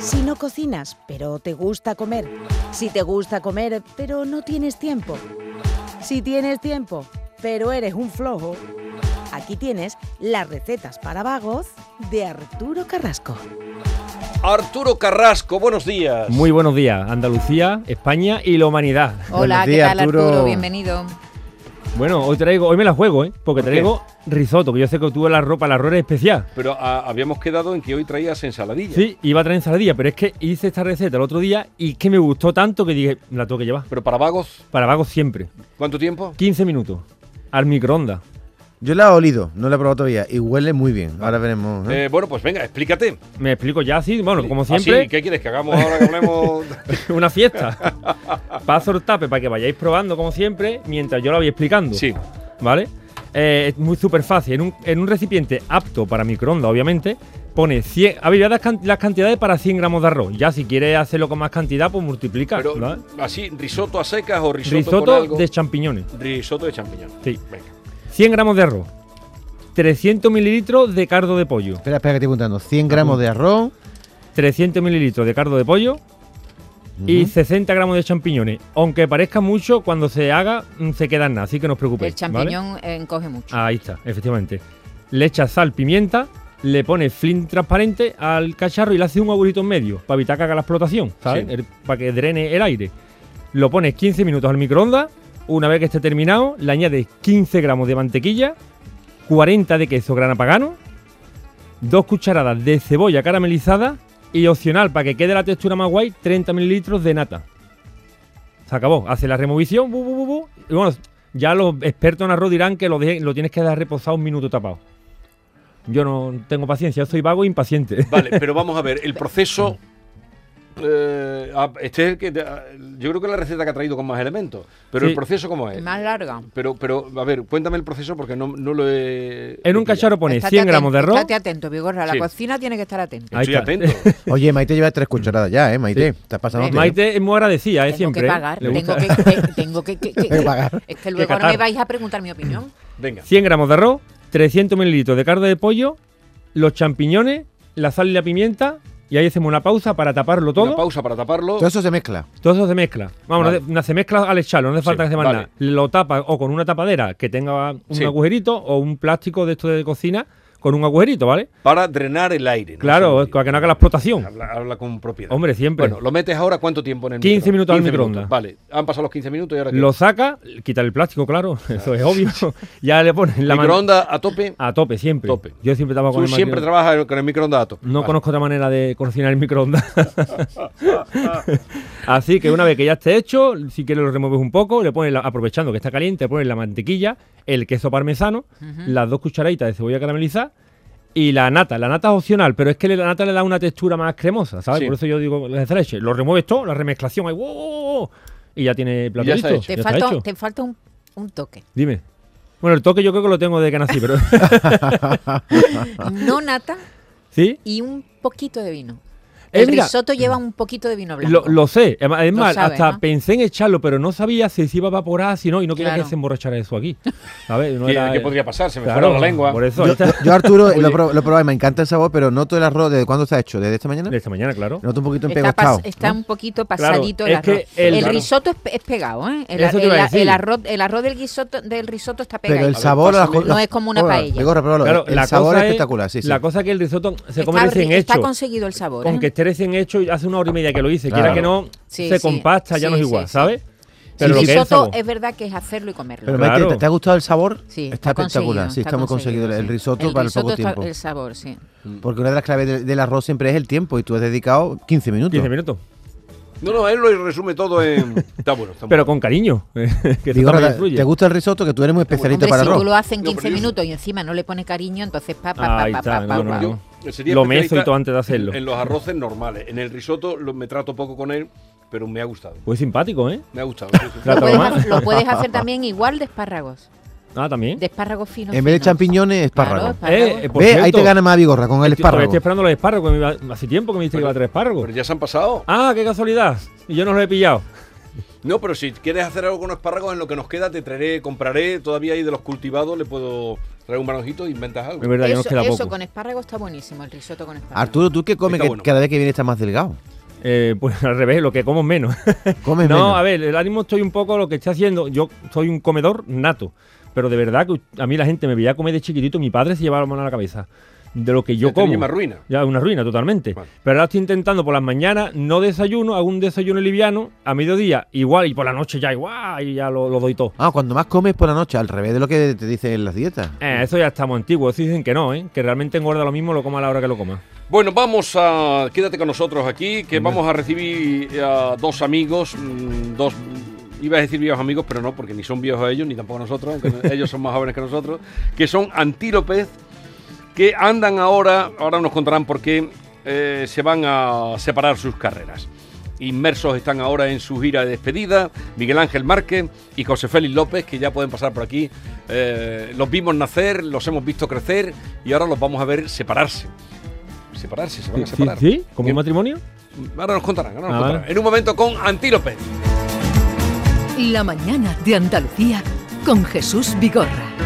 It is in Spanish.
Si no cocinas, pero te gusta comer. Si te gusta comer, pero no tienes tiempo. Si tienes tiempo, pero eres un flojo. Aquí tienes las recetas para vagos de Arturo Carrasco. Arturo Carrasco, buenos días. Muy buenos días, Andalucía, España y la humanidad. Hola, Buenos ¿qué días, tal Arturo? Arturo? Bienvenido. Bueno, hoy me la juego, porque traigo risotto, que yo sé que tú la ropa, la arroz es especial. Pero habíamos quedado en que hoy traías ensaladilla. Sí, iba a traer ensaladilla, pero es que hice esta receta el otro día y que me gustó tanto que dije, la tengo que llevar. Pero para vagos, Para vagos siempre. ¿cuánto tiempo? 15 minutos, al microondas. Yo la he olido, no la he probado todavía y huele muy bien. Ahora veremos. Bueno, pues venga, explícate. Me explico ya así, bueno, como ¿Ah, siempre, sí? ¿Qué quieres que hagamos ahora que hablemos? una fiesta. Paso el tape para que vayáis probando como siempre, mientras yo lo voy explicando. Sí. ¿Vale? Es muy súper fácil. En un recipiente apto para microondas, obviamente, pone 100. A ver, las cantidades para 100 gramos de arroz. Ya si quieres hacerlo con más cantidad, pues multiplica. Pero ¿vale? así, risotto a secas o risotto, con Risotto algo. de champiñones. Risotto de champiñón. Sí. Venga. 100 gramos de arroz. 300 mililitros de cardo de pollo. Espera, que estoy apuntando. 100 gramos de arroz. 300 mililitros de cardo de pollo. Y 60 gramos de champiñones. Aunque parezca mucho, cuando se haga, se queda en nada. Así que no os preocupéis. El champiñón encoge mucho. Ahí está, efectivamente. Le echas sal, pimienta, le pones film transparente al cacharro y le haces un agujito en medio para evitar que haga la explotación, ¿sabes? Sí. Para que drene el aire. Lo pones 15 minutos al microondas. Una vez que esté terminado, le añades 15 gramos de mantequilla, 40 de queso grana padano, 2 cucharadas de cebolla caramelizada y opcional, para que quede la textura más guay, 30 mililitros de nata. Se acabó. Hace la removición, y bueno, ya los expertos en arroz dirán que lo tienes que dejar reposado un minuto tapado. Yo no tengo paciencia, yo soy vago e impaciente. Vale, pero vamos a ver, el proceso. Este es el que yo creo que es la receta que ha traído con más elementos. Pero Sí. el proceso, ¿cómo es? Más larga. Pero, a ver, cuéntame el proceso porque no lo he. En un cacharro pones 100 gramos de arroz. Estate atento, Vigorra. La Sí. cocina tiene que estar atento. Ahí Estoy está. atento. Oye, Maite lleva 3 cucharadas ya, Maite. Te has pasado. Maite es muy agradecida, Tengo siempre. que pagar. Le gusta. Tengo que pagar. Es que luego no catar. me vais a preguntar mi opinión. Venga. 100 gramos de arroz, 300 mililitros de cardo de pollo, los champiñones, la sal y la pimienta. Y ahí hacemos una pausa para taparlo todo. Una pausa para taparlo. Todo eso se mezcla. Todo eso se mezcla. Vamos, Vale. se mezcla al echarlo, no hace falta Sí, que se más vale. nada. Lo tapa o con una tapadera que tenga un Sí. agujerito o un plástico de esto de cocina con un agujerito, ¿vale? Para drenar el aire. ¿no? Claro, Sí. para que no haga la explotación. Habla con propiedad. Hombre, siempre. Bueno, ¿lo metes ahora cuánto tiempo en el 15 microondas? minutos al 15 microondas. Vale, han pasado los 15 minutos y ahora qué. Lo saca, quita el plástico, claro, eso es obvio. Ya le pones la Microondas a tope. a tope, siempre. Tope. Yo siempre estaba con Tú el siempre microondas. trabajas con el microondas a tope. No Vale. conozco otra manera de cocinar el microondas. Así que una vez que ya esté hecho, si quieres lo remueves un poco, le pones aprovechando que está caliente, le pones la mantequilla, el queso parmesano, las 2 cucharaditas de cebolla caramelizada y la nata. La nata es opcional, pero es que la nata le da una textura más cremosa, ¿sabes? Sí. Por eso yo digo la de leche. Lo remueves todo, la remezclación, ahí, ¡wow! Y ya tiene plato Ya está listo. hecho. Ya está hecho. Te falta un toque. Dime. Bueno, el toque yo creo que lo tengo desde que nací, pero... No nata ¿Sí? y un poquito de vino. El Mira, risotto lleva un poquito de vino blanco. Lo sé, es más, sabes, hasta ¿no? pensé en echarlo, pero no sabía si se iba a evaporar, si no, y no quería Claro. que se emborrachara eso aquí. ¿Sabes? No ¿Qué podría pasar? Se me Claro, fuera la lengua. Por eso, Yo, ahí está. yo, Arturo, Oye. lo he probado y me encanta el sabor, pero noto el arroz. ¿Desde cuándo está hecho? ¿Desde esta mañana? De esta mañana, claro. Noto un poquito Está, empegostado. está ¿no? un poquito pasadito Claro, el es arroz. que El claro. risotto es pegado, ¿eh? Eso te iba a decir. El arroz del risotto está pegado. Pero el ver, sabor... pásame. No es como una paella. Claro, el la sabor cosa es espectacular, sí, sí. La cosa es que el risotto se come recién Está hecho. conseguido el sabor. Aunque esté recién hecho, y hace una hora y media que lo hice. Claro. Quiera que no, Sí, se sí. compacta, ya no es Sí, igual, sí, ¿sabes? sí. Pero el lo que es el risotto sabor. es verdad que es hacerlo y comerlo. Pero Claro. Maite, ¿te ha gustado el sabor? Sí, Está espectacular. Sí, está muy conseguido el sí. risotto para el poco risotto está- tiempo. El sabor, sí. Porque una de las claves del arroz siempre es el tiempo y tú has dedicado 15 minutos. 15 minutos. No, él lo resume todo en. Está bueno, está Pero bueno. con cariño. Que eso Digo, también ¿te influye. gusta el risotto? Que tú eres muy especialista Hombre, para si arroz. tú lo haces en No, 15 pero yo- minutos y encima no le pones cariño, entonces Ahí está, no, no, no. Sería Lo mezo y especialista todo antes de hacerlo. En los arroces normales. En el risotto me trato poco con él, pero me ha gustado. Pues simpático, ¿eh? Me ha gustado. Sí, sí. Claro. Lo puedes hacer también igual de espárragos. Ah, también. De espárragos finos. En vez de finos. champiñones, espárragos. Claro, espárragos. Por Ve, ahí cierto, te gana más Vigorra con el Todavía espárrago. estoy esperando los espárragos. Hace tiempo que me dijiste que iba a traer espárragos. Pero ya se han pasado. Ah, qué casualidad. Y yo no los he pillado. No, pero si quieres hacer algo con espárragos, en lo que nos queda te traeré, compraré. Todavía hay de los cultivados, le puedo Trae un naranjito e inventas algo. Es verdad, ya nos queda Eso poco. con espárragos está buenísimo, el risotto con espárragos. Arturo, ¿tú qué comes Está que bueno. cada vez que vienes estás más delgado? Pues al revés, lo que como menos. ¿Comes No, menos? a ver, el ánimo estoy un poco lo que estoy haciendo. Yo soy un comedor nato, pero de verdad que a mí la gente me veía comer de chiquitito. Mi padre se llevaba la mano a la cabeza de lo que yo Ya te como. llama ruina. Ya, una ruina totalmente. Vale. Pero ahora estoy intentando por las mañanas, no desayuno, hago un desayuno liviano, a mediodía igual, y por la noche ya igual, y ya lo doy todo. Ah, cuando más comes por la noche, al revés de lo que te dicen en las dietas. Eso ya estamos antiguos, eso dicen que no, que realmente engorda lo mismo, lo coma a la hora que lo coma. Bueno, vamos a... Quédate con nosotros aquí, que vamos a recibir a dos amigos, dos... Iba a decir viejos amigos, pero no, porque ni son viejos ellos, ni tampoco nosotros, aunque ellos son más jóvenes que nosotros, que son Antílopez, que andan ahora nos contarán por qué se van a separar sus carreras. Inmersos están ahora en su gira de despedida, Miguel Ángel Márquez y José Félix López, que ya pueden pasar por aquí. Los vimos nacer, los hemos visto crecer y ahora los vamos a ver separarse. Se van a separar. ¿Sí? ¿Como un Bien. matrimonio? Ahora nos contarán, Vale. En un momento con Antílopez. La mañana de Andalucía con Jesús Vigorra.